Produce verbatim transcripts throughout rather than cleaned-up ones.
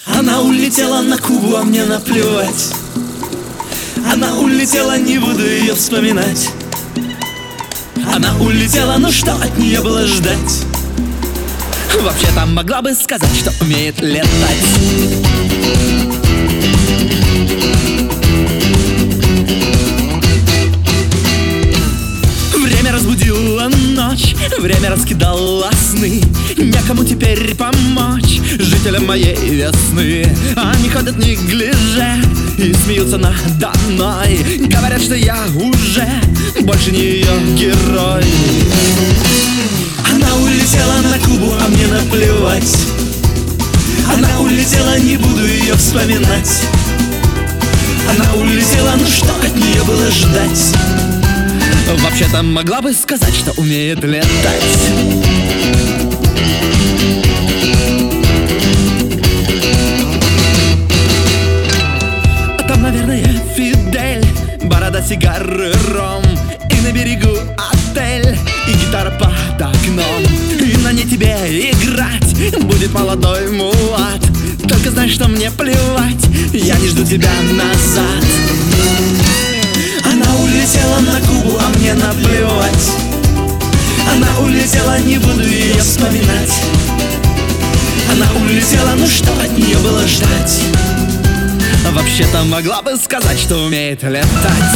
Она улетела на Кубу, а мне наплевать. Она улетела, не буду ее вспоминать. Она улетела, ну что от нее было ждать? Вообще-то могла бы сказать, что умеет летать. Время разбудило ночь, время раскидало сны. Некому теперь помочь жителям моей весны. Они ходят неглиже и смеются надо мной. Говорят, что я уже больше не ее герой. Она улетела на Кубу, а мне наплевать. Она улетела, не буду ее вспоминать. Она улетела, ну что от нее было ждать? Вообще-то могла бы сказать, что умеет летать. А там, наверное, Фидель, борода, сигары, ром. И на берегу отель, и гитара под окном. И на ней тебе играть будет молодой мулат. Только знай, что мне плевать, я не жду тебя назад. Она улетела на Кубу, а мне наплевать. Она улетела, не буду ее вспоминать. Она улетела, ну что от нее было ждать? Вообще-то могла бы сказать, что умеет летать.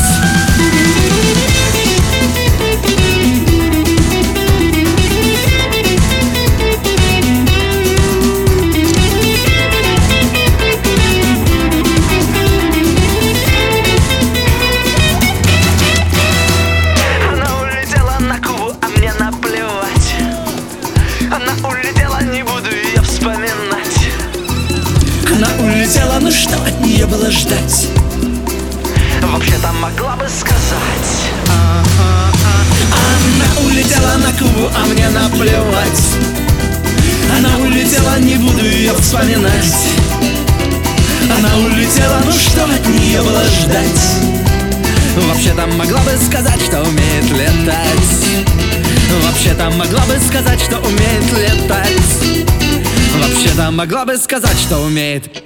Она улетела, не буду ее вспоминать. Она улетела, ну что от нее было ждать? Вообще-то могла бы сказать. Она улетела на Кубу, а мне наплевать. Она улетела, не буду ее вспоминать. Она улетела, ну что от нее было ждать? Вообще-то могла бы сказать, что умеет летать. Вообще-то могла бы сказать, что умеет летать. Вообще-то могла бы сказать, что умеет